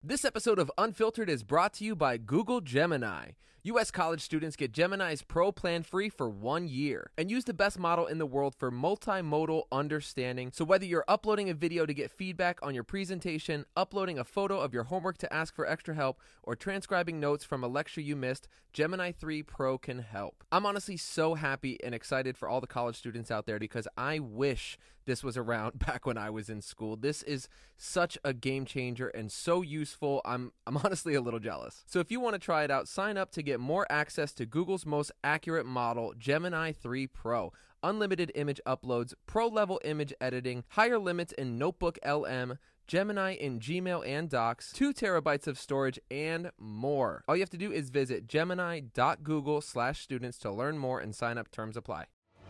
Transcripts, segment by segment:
This episode of Unfiltered is brought to you by Google Gemini. U.S. college students get Gemini's Pro plan free for 1 year and use the best model in the world for multimodal understanding. So whether you're uploading a video to get feedback on your presentation, uploading a photo of your homework to ask for extra help, or transcribing notes from a lecture you missed, Gemini 3 Pro can help. I'm honestly so happy and excited for all the college students out there because I wish this was around back when I was in school. This is such a game changer and so useful. I'm honestly a little jealous. So if you want to try it out, sign up to get more access to Google's most accurate model, Gemini 3 Pro. Unlimited image uploads, pro-level image editing, higher limits in Notebook LM, Gemini in Gmail and Docs, 2 terabytes of storage, and more. All you have to do is visit gemini.google/students to learn more and sign up. Terms apply.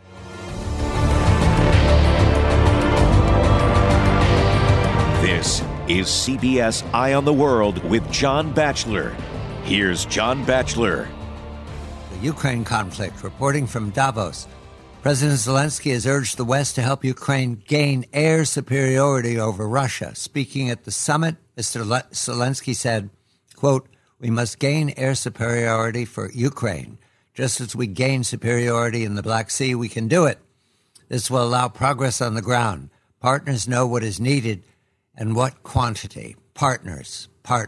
This is CBS Eye on the World with John Batchelor. Here's John Batchelor. The Ukraine conflict, reporting from Davos. President Zelensky has urged the West to help Ukraine gain air superiority over Russia. Speaking at the summit, Mr. Zelensky said, quote, "We must gain air superiority for Ukraine. Just as we gain superiority in the Black Sea, we can do it. This will allow progress on the ground. Partners know what is needed and what quantity. Partners.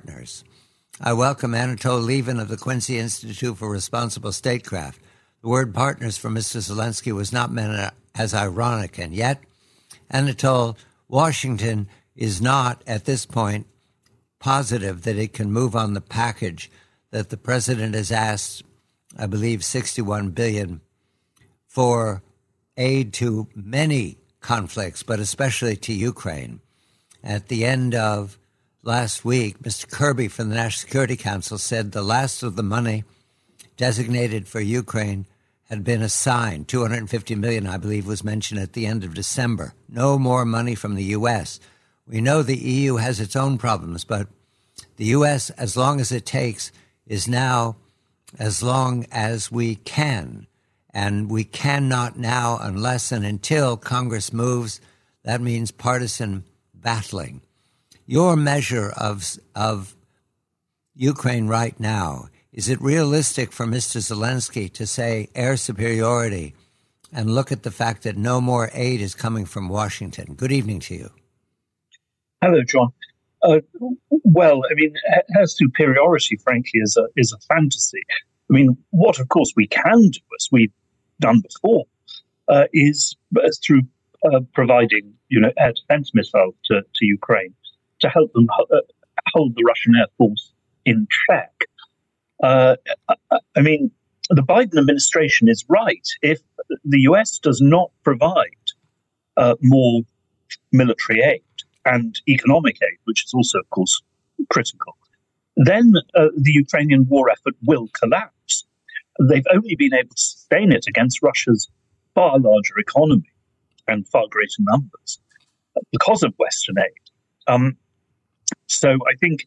I welcome Anatol Lieven of the Quincy Institute for Responsible Statecraft. The word partners for Mr. Zelensky was not meant as ironic, and yet, Anatol, Washington is not, at this point, positive that it can move on the package that the president has asked, I believe, $61 billion for aid to many conflicts, but especially to Ukraine. At the end of last week, Mr. Kirby from the National Security Council said the last of the money designated for Ukraine had been assigned. $250 million, I believe, was mentioned at the end of December. No more money from the U.S. We know the EU has its own problems, but the U.S., as long as it takes, is now as long as we can. And we cannot now, unless and until Congress moves. That means partisan battling. Your measure of Ukraine right now, is it realistic for Mr. Zelensky to say air superiority and look at the fact that no more aid is coming from Washington? Good evening to you. Hello, John. Well, I mean, air superiority, frankly, is a fantasy. I mean, what, of course, we can do, as we've done before, is through providing, air defense missiles to Ukraine to help them hold the Russian Air Force in check. I mean, the Biden administration is right. If the U.S. does not provide more military aid and economic aid, which is also, of course, critical, then the Ukrainian war effort will collapse. They've only been able to sustain it against Russia's far larger economy and far greater numbers because of Western aid. So I think,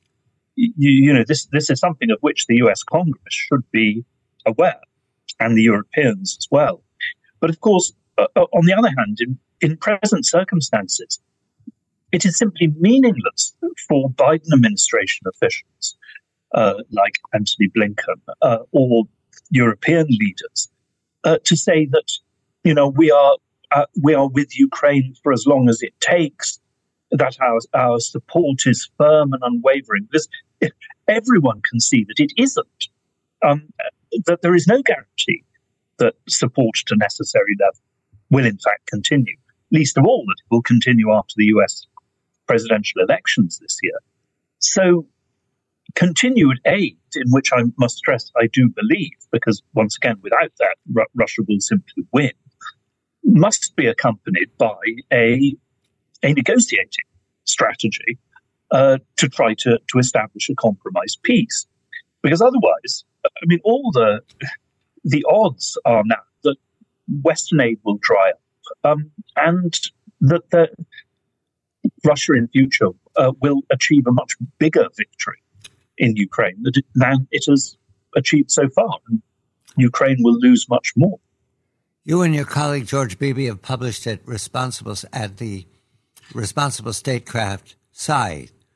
this is something of which the U.S. Congress should be aware, and the Europeans as well. But of course, on the other hand, in present circumstances, it is simply meaningless for Biden administration officials like Antony Blinken or European leaders to say that, we are with Ukraine for as long as it takes, that our support is firm and unwavering. Everyone can see that it isn't, that there is no guarantee that support at a necessary level will in fact continue, least of all that it will continue after the US presidential elections this year. So continued aid, in which I must stress I do believe, because once again, without that, Russia will simply win, must be accompanied by a negotiating strategy to try to establish a compromise peace. Because otherwise, I mean, all the odds are now that Western aid will dry up and that Russia in future will achieve a much bigger victory in Ukraine than it has achieved so far. And Ukraine will lose much more. You and your colleague George Beebe have published at the Responsible Statecraft site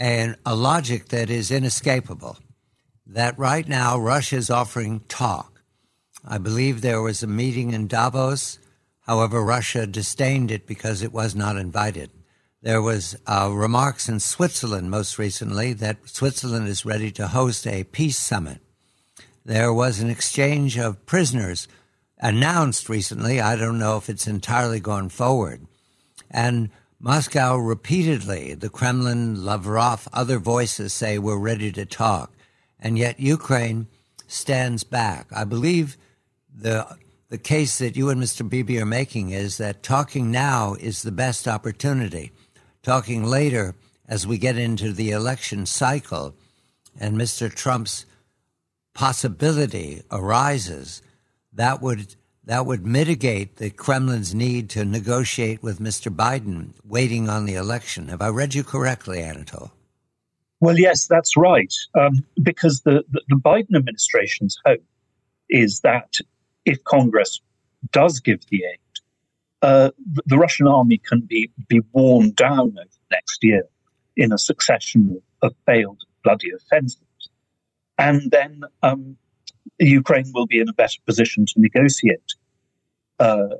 and a logic that is inescapable, that right now Russia is offering talk. I believe there was a meeting in Davos. However, Russia disdained it because it was not invited. There was remarks in Switzerland most recently that Switzerland is ready to host a peace summit. There was an exchange of prisoners announced recently. I don't know if it's entirely gone forward. And Moscow repeatedly, the Kremlin, Lavrov, other voices say we're ready to talk. And yet Ukraine stands back. I believe the case that you and Mr. Bibi are making is that talking now is the best opportunity. Talking later, as we get into the election cycle and Mr. Trump's possibility arises, that would mitigate the Kremlin's need to negotiate with Mr. Biden waiting on the election. Have I read you correctly, Anatol? Well, yes, that's right. Because the Biden administration's hope is that if Congress does give the aid, the Russian army can be worn down over the next year in a succession of failed bloody offensives. And then Ukraine will be in a better position to negotiate. Or,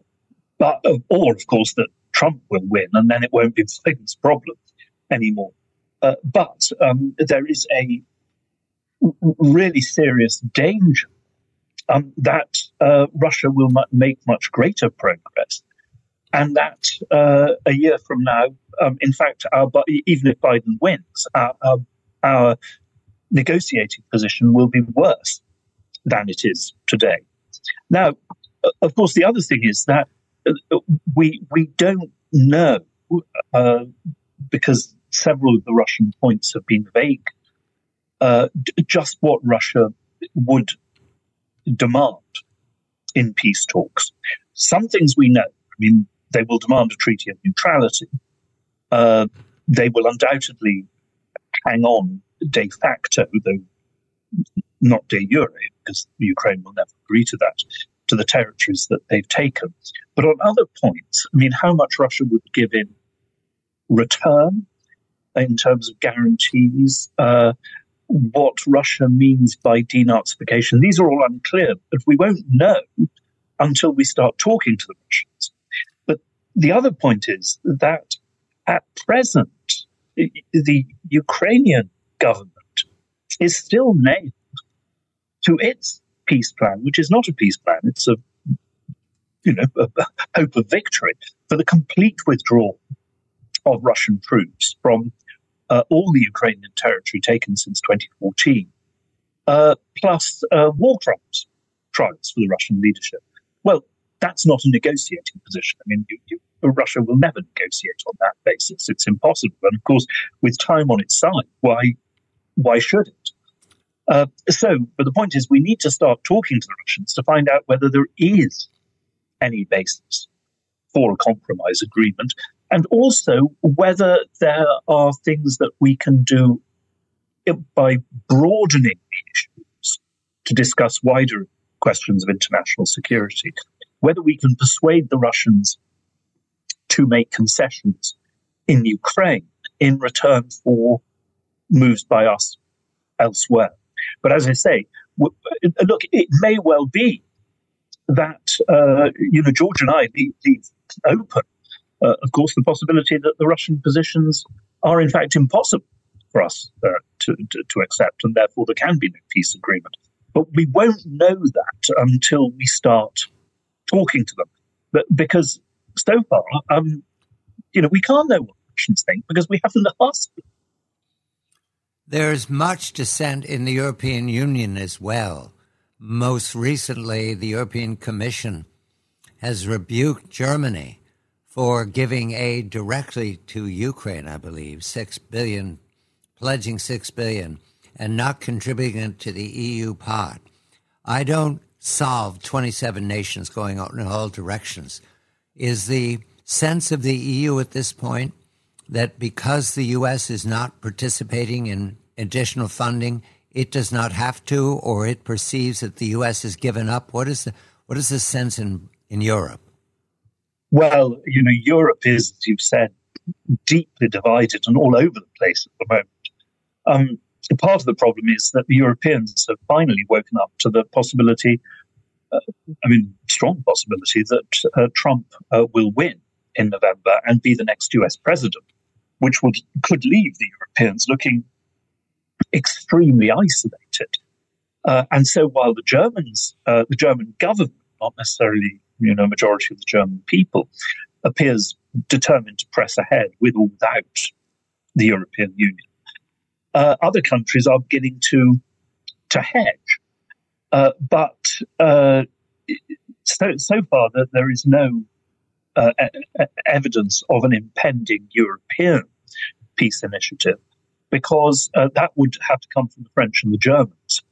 of course, that Trump will win, and then it won't be Biden's problem anymore. But there is a really serious danger that Russia will make much greater progress, and that a year from now, in fact, even if Biden wins, our negotiating position will be worse than it is today. Now, of course, the other thing is that we don't know, because several of the Russian points have been vague, just what Russia would demand in peace talks. Some things we know. I mean, they will demand a treaty of neutrality. They will undoubtedly hang on de facto, though not de jure, because Ukraine will never agree to that, to the territories that they've taken. But on other points, I mean, how much Russia would give in return in terms of guarantees, what Russia means by denazification, these are all unclear, but we won't know until we start talking to the Russians. But the other point is that at present, the Ukrainian government is still nailed to its peace plan, which is not a peace plan. It's a hope of victory for the complete withdrawal of Russian troops from all the Ukrainian territory taken since 2014, plus war crimes trials for the Russian leadership. Well, that's not a negotiating position. I mean, Russia will never negotiate on that basis. It's impossible. And of course, with time on its side, why should it? But the point is, we need to start talking to the Russians to find out whether there is any basis for a compromise agreement, and also whether there are things that we can do by broadening the issues to discuss wider questions of international security, whether we can persuade the Russians to make concessions in Ukraine in return for moves by us elsewhere. But as I say, look, it may well be that, George and I leave open, of course, the possibility that the Russian positions are in fact impossible for us to accept, and therefore there can be no peace agreement. But we won't know that until we start talking to them. But because so far, we can't know what the Russians think because we haven't asked them. There's much dissent in the European Union as well. Most recently, the European Commission has rebuked Germany for giving aid directly to Ukraine, I believe, $6 billion, pledging $6 billion, and not contributing it to the EU pot. I don't solve 27 nations going out in all directions. Is the sense of the EU at this point that because the U.S. is not participating in additional funding, it does not have to, or it perceives that the U.S. has given up? What is the sense in Europe? Well, Europe is, as you've said, deeply divided and all over the place at the moment. Part of the problem is that the Europeans have finally woken up to the possibility, strong possibility, that Trump will win in November and be the next US president, which could leave the Europeans looking extremely isolated. And so while the German government, not necessarily a majority of the German people, appears determined to press ahead with or without the European Union, other countries are beginning to hedge. But so far that there is no evidence of an impending European peace initiative, because that would have to come from the French and the Germans.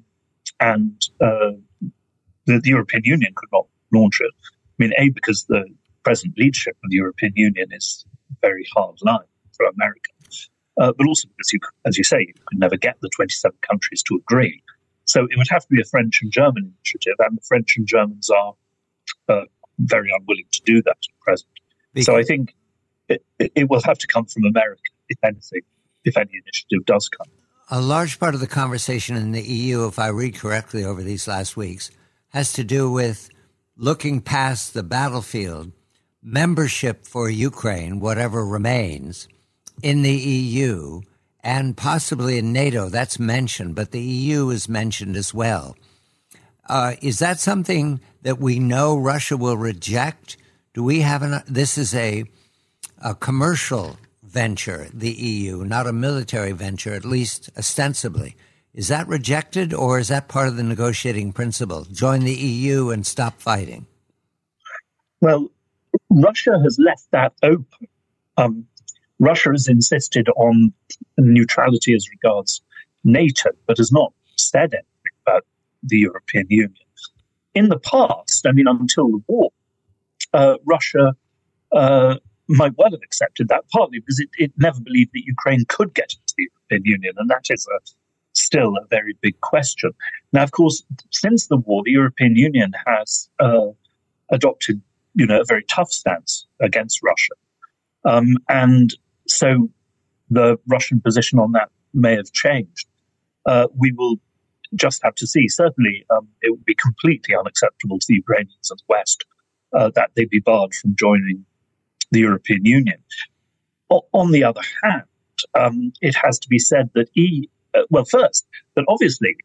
The European Union could not launch it. Because the present leadership of the European Union is very hard line for America, but also because, as you say, you could never get the 27 countries to agree. So it would have to be a French and German initiative, and the French and Germans are very unwilling to do that at present. So I think it will have to come from America, if anything, if any initiative does come. A large part of the conversation in the EU, if I read correctly over these last weeks, has to do with looking past the battlefield, membership for Ukraine, whatever remains, in the EU and possibly in NATO. That's mentioned, but the EU is mentioned as well. Is that something that we know Russia will reject? Do we have this is a commercial venture, the EU, not a military venture, at least ostensibly. Is that rejected, or is that part of the negotiating principle? Join the EU and stop fighting? Well, Russia has left that open. Russia has insisted on neutrality as regards NATO, but has not said anything about the European Union. In the past, until the war, Russia might well have accepted that, partly because it never believed that Ukraine could get into the European Union, and that is still a very big question. Now, of course, since the war, the European Union has adopted, a very tough stance against Russia. And so the Russian position on that may have changed. We will just have to see. Certainly, it would be completely unacceptable to the Ukrainians and the West that they be barred from joining the European Union. On the other hand, it has to be said that first, that obviously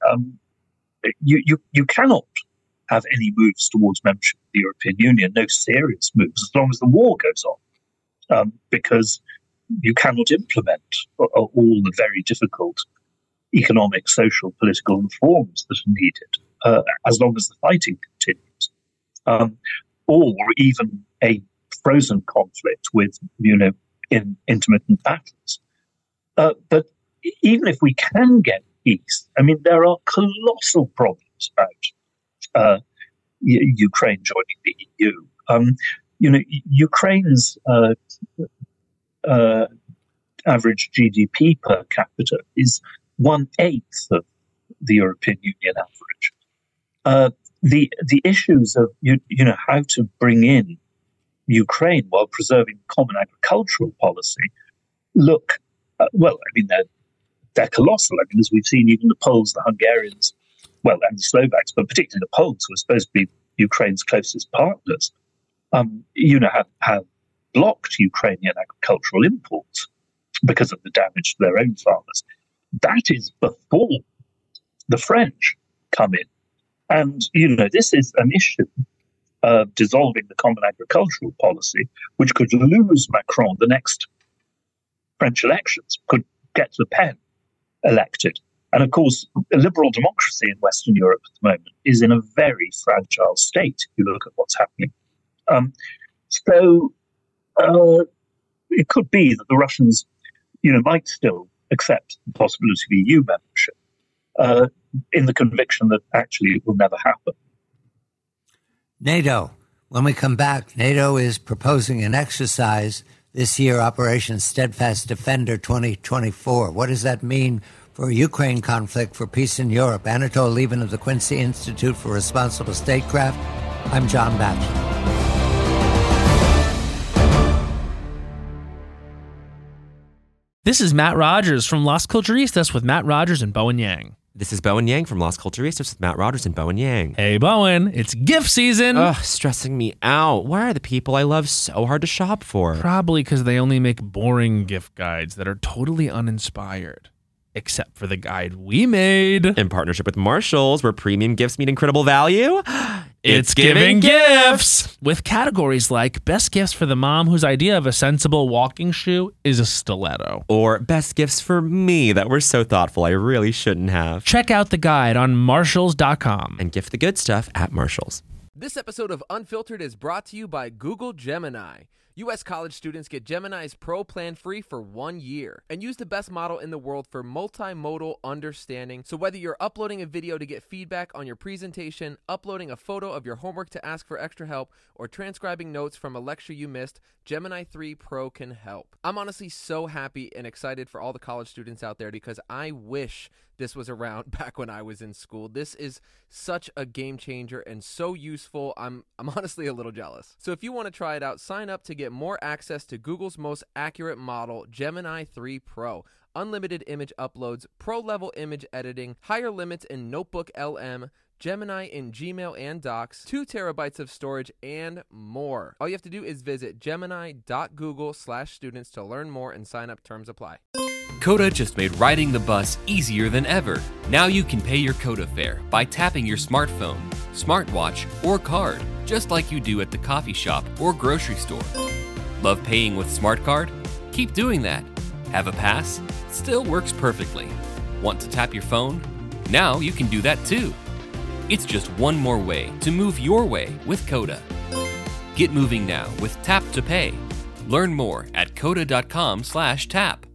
you cannot have any moves towards membership of the European Union, no serious moves, as long as the war goes on, because you cannot implement all the very difficult economic, social, political reforms that are needed, as long as the fighting continues, or even a frozen conflict with, in intermittent battles. But even if we can get peace, there are colossal problems about Ukraine joining the EU. Ukraine's average GDP per capita is 1/8 of the European Union average. The issues of how to bring in Ukraine while preserving common agricultural policy look they're colossal. As we've seen, even the Poles, the Hungarians, and the Slovaks, but particularly the Poles, who are supposed to be Ukraine's closest partners, have blocked Ukrainian agricultural imports because of the damage to their own farmers. That is before the French come in. And, this is an issue of dissolving the common agricultural policy, which could lose Macron the next French elections, could get Le Pen elected. And of course, a liberal democracy in Western Europe at the moment is in a very fragile state, if you look at what's happening. So it could be that the Russians, might still accept the possibility of EU membership in the conviction that actually it will never happen. NATO. When we come back, NATO is proposing an exercise this year, Operation Steadfast Defender 2024. What does that mean for Ukraine conflict, for peace in Europe? Anatol Lieven of the Quincy Institute for Responsible Statecraft. I'm John Batchelor. This is Matt Rogers from Las Culturistas with Matt Rogers and Bowen Yang. This is Bowen Yang from Las Culturistas with Matt Rogers and Bowen Yang. Hey, Bowen, it's gift season. Ugh, stressing me out. Why are the people I love so hard to shop for? Probably because they only make boring gift guides that are totally uninspired. Except for the guide we made. In partnership with Marshalls, where premium gifts meet incredible value. It's giving gifts! With categories like best gifts for the mom whose idea of a sensible walking shoe is a stiletto. Or best gifts for me that were so thoughtful I really shouldn't have. Check out the guide on Marshalls.com. And gift the good stuff at Marshalls. This episode of Unfiltered is brought to you by Google Gemini. U.S. college students get Gemini's Pro plan free for 1 year and use the best model in the world for multimodal understanding. So whether you're uploading a video to get feedback on your presentation, uploading a photo of your homework to ask for extra help, or transcribing notes from a lecture you missed, Gemini 3 Pro can help. I'm honestly so happy and excited for all the college students out there because I wish this was around back when I was in school. This is such a game changer and so useful. I'm honestly a little jealous. So if you want to try it out, sign up to get more access to Google's most accurate model, Gemini 3 Pro. Unlimited image uploads, pro-level image editing, higher limits in Notebook LM, Gemini in Gmail and Docs, 2 terabytes of storage, and more. All you have to do is visit gemini.google/students to learn more and sign up. Terms apply. Coda just made riding the bus easier than ever. Now you can pay your Coda fare by tapping your smartphone, smartwatch, or card, just like you do at the coffee shop or grocery store. Love paying with Smart Card? Keep doing that. Have a pass? Still works perfectly. Want to tap your phone? Now you can do that too. It's just one more way to move your way with Coda. Get moving now with Tap to Pay. Learn more at coda.com/tap.